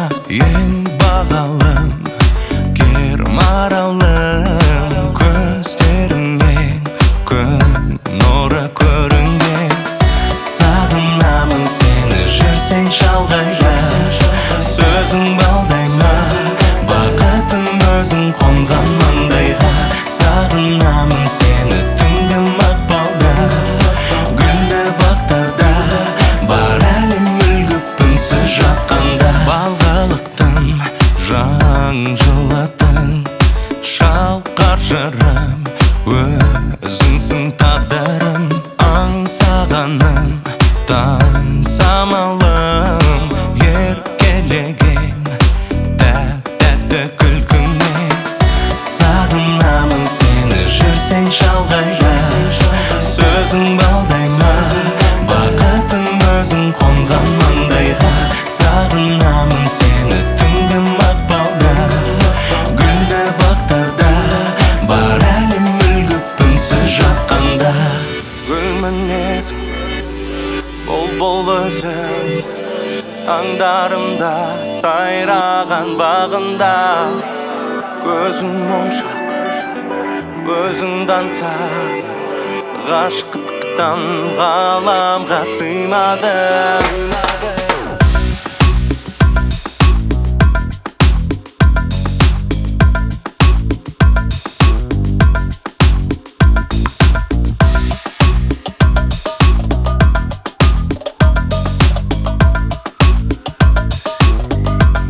ең бағалым, кер маралым, көздеріңнен күн нұры көрінген. Сағынамын сені жүрсең шалғайда, сөзің балдай ма, бақытым өзің қонған маңдайға. Сағынамын сені түнгі мақпалда, гүлді бақтарда, бар әлем мүлгіп үнсіз жатқанда. Балғалықтың жан жылатын шалқар жырым, өзіңсің тағдырым, аңсағаным таң самалым, еркелеген тәтті күлкіңмен. Сағынамын сені жүрсең шалғайда, сөзің балдай ма, бақытым өзің қонған маңдайға. Сағынамын сені түнгі мақпалда, гүлді бақтарда, бар әлем мүлгіп үнсіз жатқанда. Гүл мінезің бұл өзің, таңдарымда сайраған бағында. Көзің моншақ, өзіңді аңсап, ғашықтықтан ғаламға сыймады.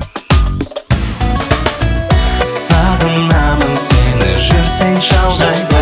Сағынамын сені жүрсең шалғайда,